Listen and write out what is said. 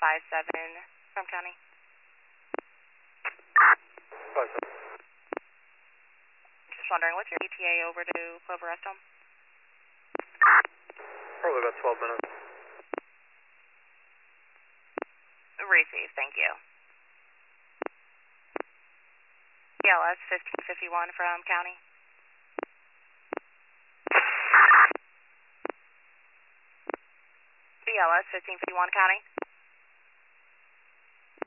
from County. 57. Just wondering, what's your ETA over to Clover Rest Home? Probably about 12 minutes. Receive, thank you. BLS 1551 from County. BLS 1551 County.